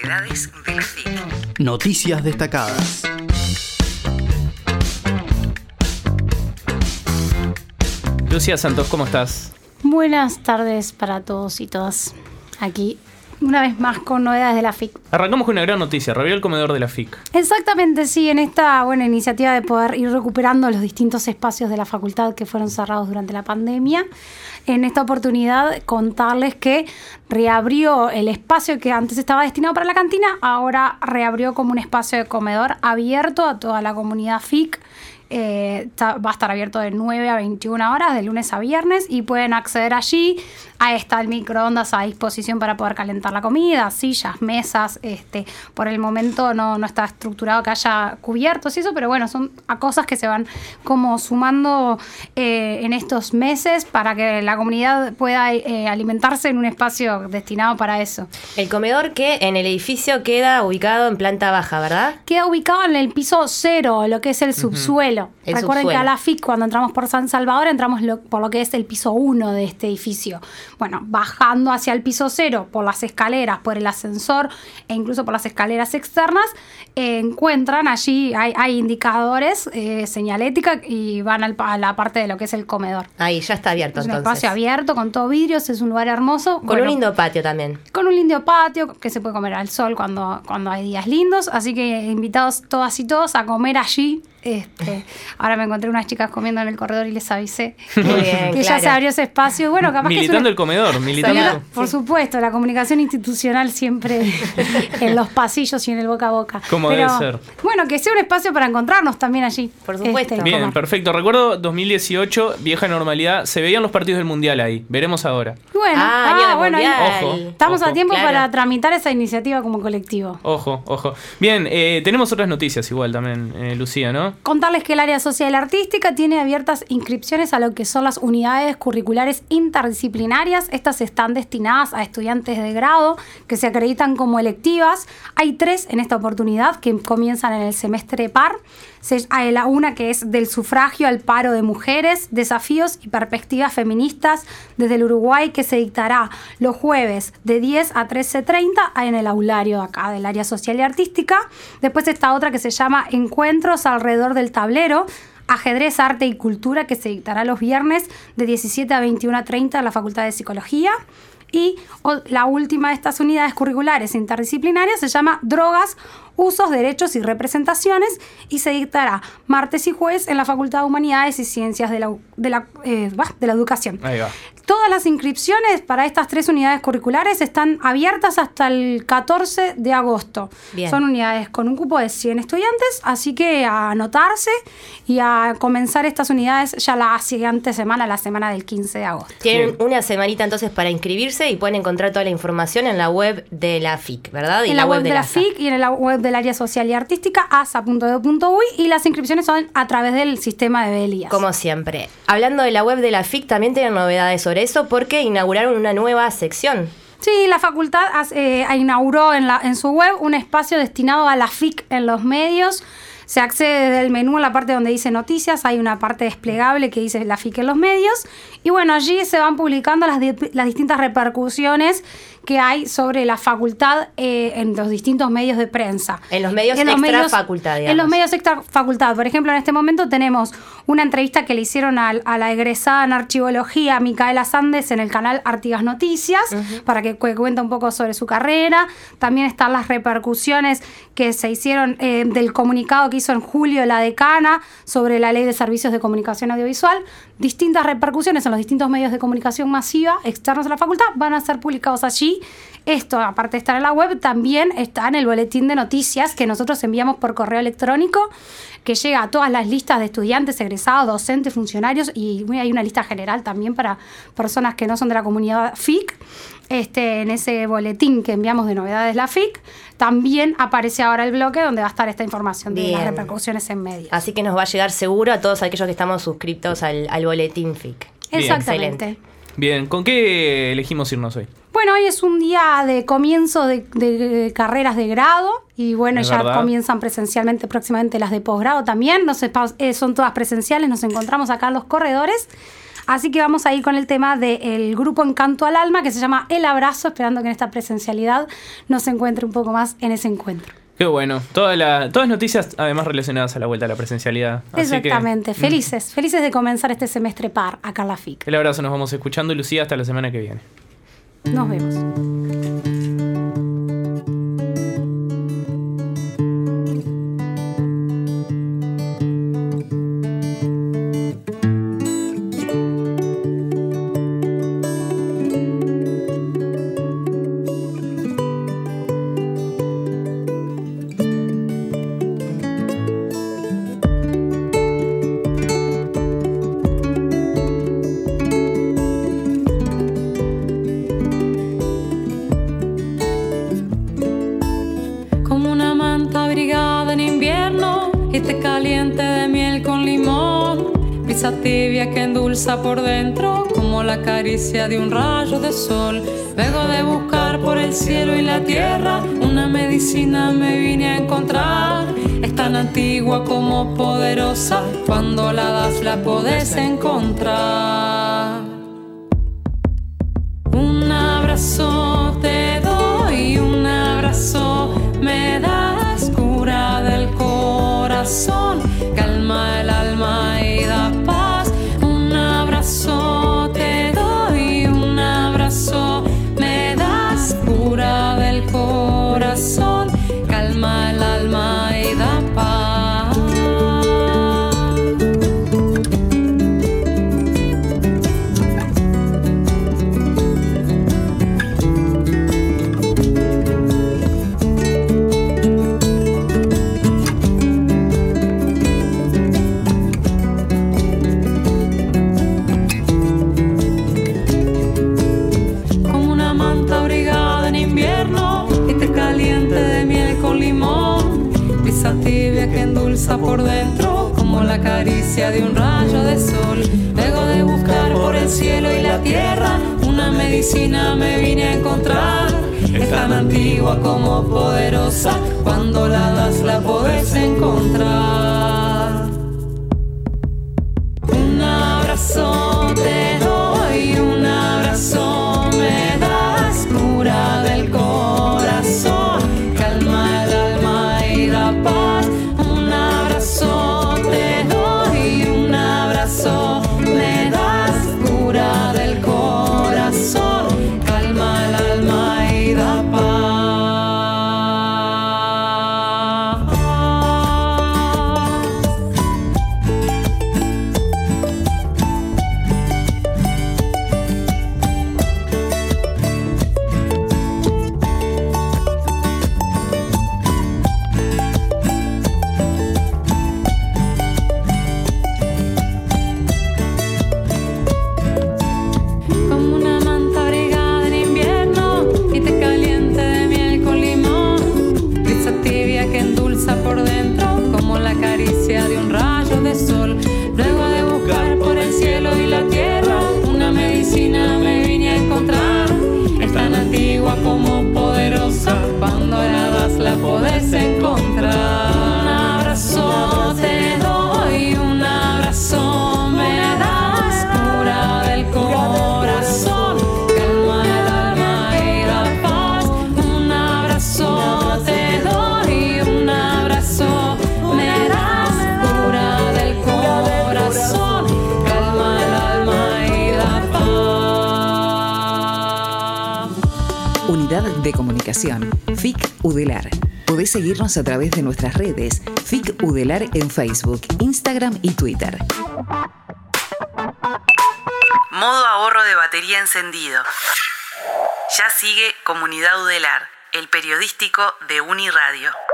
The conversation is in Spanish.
novedades de la FIC. Noticias destacadas. Lucía Santos, ¿cómo estás? Buenas tardes para todos y todas. Aquí, una vez más, con novedades de la FIC. Arrancamos con una gran noticia, reabrió el comedor de la FIC. Exactamente, sí, en esta buena iniciativa de poder ir recuperando los distintos espacios de la facultad que fueron cerrados durante la pandemia. En esta oportunidad, contarles que reabrió el espacio que antes estaba destinado para la cantina, ahora reabrió como un espacio de comedor abierto a toda la comunidad FIC. Va a estar abierto de 9 a 21 horas, de lunes a viernes, y pueden acceder allí. Ahí está el microondas a disposición para poder calentar la comida, sillas, mesas. Por el momento no está estructurado que haya cubiertos y eso, pero bueno, son cosas que se van como sumando en estos meses para que la comunidad pueda alimentarse en un espacio destinado para eso. El comedor que en el edificio queda ubicado en planta baja, ¿verdad? Queda ubicado en el piso 0, lo que es el subsuelo. Recuerden que a la FIC, cuando entramos por San Salvador, entramos por lo que es el piso 1 de este edificio. Bueno, bajando hacia el piso 0 por las escaleras, por el ascensor e incluso por las escaleras externas, encuentran allí, hay indicadores, señalética, y van a la parte de lo que es el comedor. Ahí, ya está abierto, entonces. Es un espacio abierto, con todo vidrios, es un lugar hermoso. Con un lindo patio también. Con un lindo patio, que se puede comer al sol cuando hay días lindos. Así que invitados todas y todos a comer allí. Ahora me encontré unas chicas comiendo en el corredor y les avisé Muy bien, que ya se abrió ese espacio. Bueno, capaz militando el comedor, militando. Por supuesto, la comunicación institucional siempre en los pasillos y en el boca a boca. Como debe ser. Bueno, que sea un espacio para encontrarnos también allí. Por supuesto. Bien, comer. perfecto. Recuerdo 2018, vieja normalidad, se veían los partidos del Mundial ahí. Veremos ahora. Bueno, año de mundial. Ojo. Estamos a tiempo claro. para tramitar esa iniciativa como colectivo. Ojo. Bien, tenemos otras noticias igual también, Lucía, ¿no? Contarles que el área social y artística tiene abiertas inscripciones a lo que son las unidades curriculares interdisciplinarias. Estas están destinadas a estudiantes de grado que se acreditan como electivas. Hay 3 en esta oportunidad que comienzan en el semestre par. Hay una que es del sufragio al paro de mujeres, desafíos y perspectivas feministas desde el Uruguay, que se dictará los jueves de 10 a 13:30 en el aulario acá del área social y artística. Después está otra que se llama Encuentros alrededor del tablero, ajedrez, arte y cultura, que se dictará los viernes de 17 a 21:30 en la Facultad de Psicología. Y la última de estas unidades curriculares interdisciplinarias se llama Drogas, Usos, Derechos y Representaciones, y se dictará martes y jueves en la Facultad de Humanidades y Ciencias de la Educación. Ahí va. Todas las inscripciones para estas 3 unidades curriculares están abiertas hasta el 14 de agosto. Bien. Son unidades con un cupo de 100 estudiantes, así que a anotarse y a comenzar estas unidades ya la siguiente semana, la semana del 15 de agosto. Tienen una semanita entonces para inscribirse y pueden encontrar toda la información en la web de la FIC, ¿verdad? Y en la web de la ASA. FIC y en la web del área social y artística, asa.edu.uy, y las inscripciones son a través del sistema de Belías. Como siempre. Hablando de la web de la FIC, también tienen novedades sobre eso porque inauguraron una nueva sección. Sí, la facultad inauguró en su web un espacio destinado a la FIC en los medios. Se accede desde el menú a la parte donde dice noticias, hay una parte desplegable que dice la FIC en los medios, y bueno, allí se van publicando las distintas repercusiones que hay sobre la facultad en los distintos medios de prensa. En los medios extra facultad, digamos. En los medios extra facultad. Por ejemplo, en este momento tenemos una entrevista que le hicieron a la egresada en archivología, Micaela Sandes, en el canal Artigas Noticias, para que cuente un poco sobre su carrera. También están las repercusiones que se hicieron del comunicado que hizo en julio la decana sobre la Ley de Servicios de Comunicación Audiovisual. Distintas repercusiones en los distintos medios de comunicación masiva externos a la facultad van a ser publicados allí. Esto, aparte de estar en la web, también está en el boletín de noticias que nosotros enviamos por correo electrónico, que llega a todas las listas de estudiantes, egresados, docentes, funcionarios, y hay una lista general también para personas que no son de la comunidad FIC. En ese boletín que enviamos de novedades la FIC, también aparece ahora el bloque donde va a estar esta información de las repercusiones en medios. Así que nos va a llegar seguro a todos aquellos que estamos suscriptos al boletín FIC. Exactamente. Excelente. Bien, ¿con qué elegimos irnos hoy? Bueno, hoy es un día de comienzo de carreras de grado y bueno, Es ya verdad. comienzan presencialmente próximamente las de posgrado también. Son todas presenciales, nos encontramos acá en los corredores. Así que vamos a ir con el tema del grupo Encanto al Alma, que se llama El Abrazo, esperando que en esta presencialidad nos encuentre un poco más en ese encuentro. Qué bueno. Todas noticias además relacionadas a la vuelta a la presencialidad. Exactamente. Así que, felices de comenzar este semestre par acá en la FIC. El abrazo, nos vamos escuchando, Lucía, hasta la semana que viene. Nos vemos. Tibia que endulza por dentro como la caricia de un rayo de sol. Luego de buscar por el cielo y la tierra una medicina me vine a encontrar. Es tan antigua como poderosa, cuando la das la podés encontrar. Un abrazo te doy, un abrazo me das, cura del corazón, calma el alma y da paz. Te doy un abrazo, me das cura del corazón, calma el alma y da paz. Que endulza por dentro como la caricia de un rayo de sol. Luego de buscar por el cielo y la tierra una medicina me vine a encontrar. Es tan antigua como poderosa, cuando la das la podés encontrar. Un abrazo te doy, un abrazo me das, cura del corazón, calma el alma y da paz. Te doy un abrazo, me das cura del corazón, calma el alma y da como poderosa, cuando la das la podés encontrar. Un abrazo te doy, un abrazo me das, cura del corazón, calma el alma y da paz. Un abrazo te doy, un abrazo me das, cura del corazón, calma el alma y da paz. Unidad de Comunicación, FIC Udelar. Podés seguirnos a través de nuestras redes, FIC Udelar en Facebook, Instagram y Twitter. Modo ahorro de batería encendido. Ya sigue Comunidad Udelar, el periodístico de Uniradio.